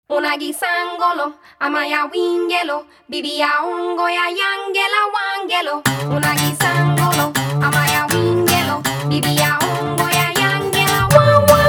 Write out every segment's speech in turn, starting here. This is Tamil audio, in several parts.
Una guisangolo, amaya wingelo, bibia ungo ya yangela wangelo. Una guisangolo, amaya wingelo, bibia ungo ya yangela wawa.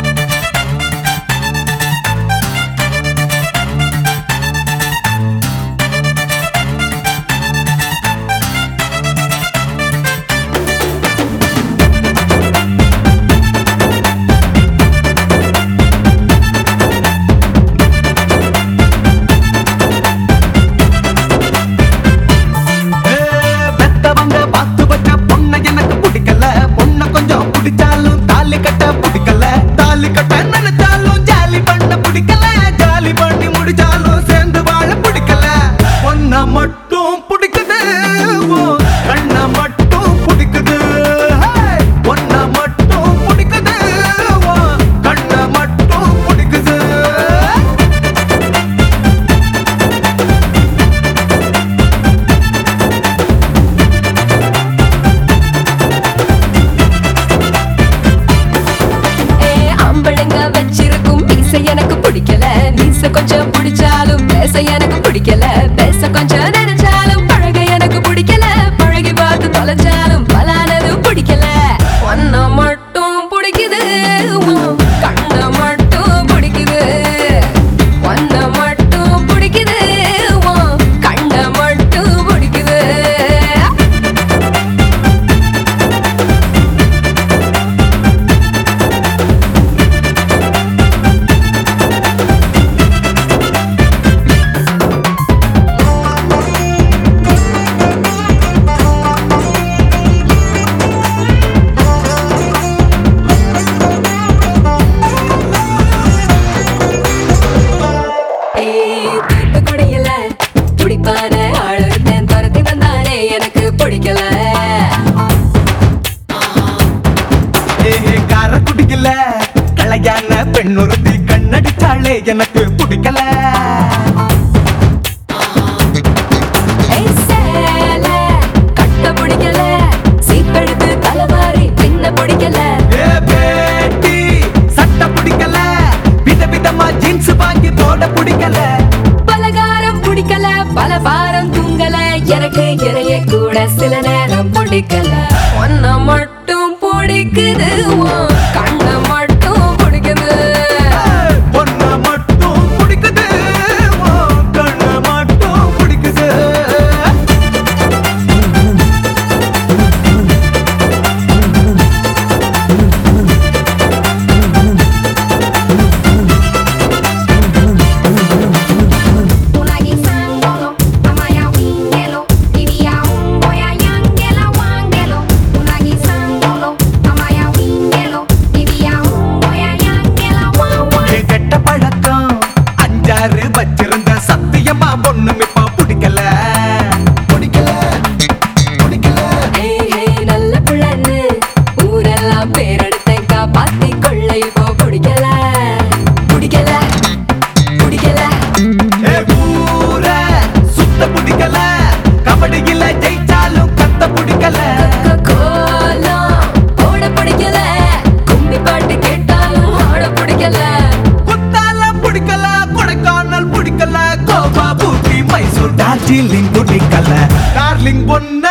எனக்கு பிடிக்கல மீச கொஞ்சம் பிடிச்சாலும் பேச எனக்கு பிடிக்கல பேச கொஞ்சம் நினைச்சாலும் பழக எனக்கு பிடிக்கல பழகி பார்த்து தொலைச்சாலும் பலானது பிடிக்கல ஒன்ன மட்டும் பிடிக்குது கண்ண மட்டும் பிடிக்குது ஒன்ன மட்டும் பிடிக்குது கண்ண மட்டும் பிடிக்குது பிடிப்பான ஆளுடன் துரத்தி வந்தானே எனக்கு பிடிக்கல கார குடிக்கல கலையான பெண்ணுறுத்தி கண்ணடிச்சாலே எனக்கு பிடிக்கல கட்ட பிடிக்கல சீப்பெடுத்து தலைவாரி பின்ன பிடிக்கல பேட்டி சட்ட பிடிக்கல விதவிதமா ஜீன்ஸ் வாங்கி போட பிடிக்கல பலகாரம் பிடிக்கல பல வாரம் தூங்கல எனக்கு இறைய கூட சில நேரம் பிடிக்கல ஒன்ன மட்டும் பிடிக்குது கண்ண மட்டும் பிடிக்குது ஒன்ன மட்டும் பிடிக்குது கண்ண மட்டும் பிடிக்குது வச்சிருந்த சத்தியமா பொண்ணும் இப்ப பிடிக்கல பிடிக்கல பிடிக்கல நல்ல புள்ளன்னு ஊரெல்லாம் பேரெடுத்தேன் காப்பாத்தி கொள்ள இப்போ பிடிக்கல பிடிக்கல பிடிக்கல ஊர சுத்த பிடிக்கல கபடியில ஜெயிச்சாலும் கத்த பிடிக்கல கோலம் போட பிடிக்கல கும்மி பாட்டு கேட்டாலும் ஆட பிடிக்கல பிடிக்கல கொடைக்கானல் பிடிக்கல கோவா ஊட்டி மைசூர் டார்ஜிலிங் பிடிக்கல டார்லிங் பொண்ணு